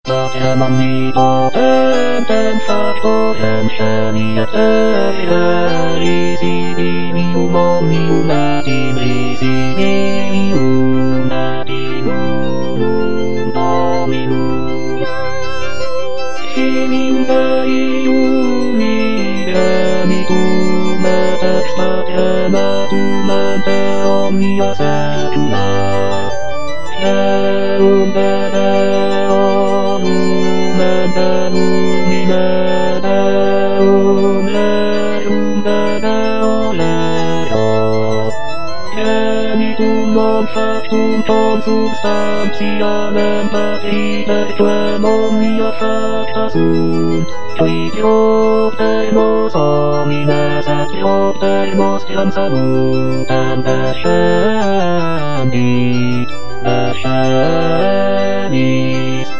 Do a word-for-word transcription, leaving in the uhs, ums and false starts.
Stawiam mi potem ten fakt, powiem się mi easy mi umownił na tym easy mi na tym dominum. Chwilin daj mi tu me stawiam na tu mente omnia setuna. Eum bebe non factum tom substantianem patriterquem omnia facta sunt, qui propter nos homines et propter nostriam salutem descendit, descendis.